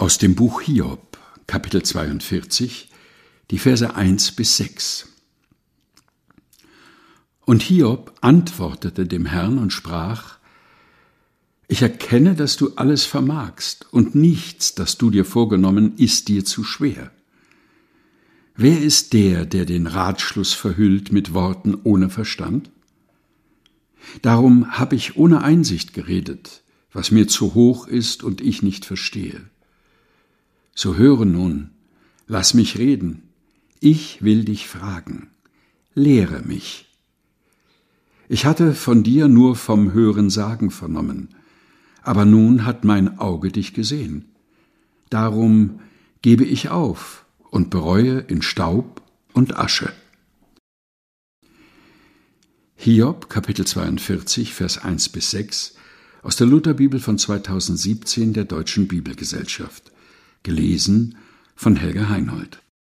Aus dem Buch Hiob, Kapitel 42, die Verse 1 bis 6. Und Hiob antwortete dem Herrn und sprach: Ich erkenne, dass du alles vermagst, und nichts, das du dir vorgenommen, ist dir zu schwer. Wer ist der, der den Ratschluss verhüllt mit Worten ohne Verstand? Darum habe ich ohne Einsicht geredet, was mir zu hoch ist und ich nicht verstehe. So höre nun, lass mich reden, ich will dich fragen, lehre mich. Ich hatte von dir nur vom Hörensagen vernommen, aber nun hat mein Auge dich gesehen. Darum gebe ich auf und bereue in Staub und Asche. Hiob, Kapitel 42, Vers 1 bis 6, aus der Lutherbibel von 2017 der Deutschen Bibelgesellschaft. Gelesen von Helga Heinold.